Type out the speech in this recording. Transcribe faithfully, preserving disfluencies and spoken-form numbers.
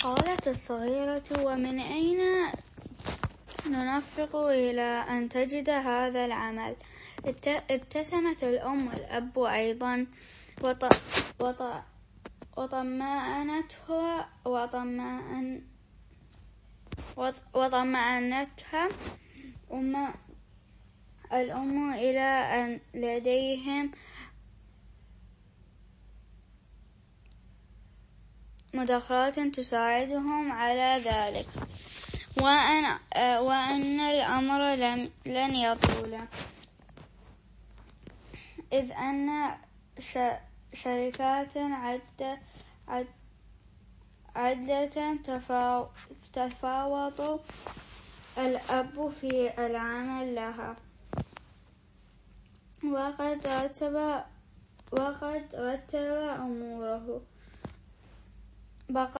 قالت الصغيرة: ومن أين ننفق إلى أن تجد هذا العمل؟ ابتسمت الأم والأب أيضا وطمأنتها وطمأنتها الأم إلى أن لديهم مدخرات تساعدهم على ذلك، وأن, وأن الأمر لن يطول، إذ أن شركات عدة تفاوض الأب في العمل لها، وقد رتب, وقد رتب أموره.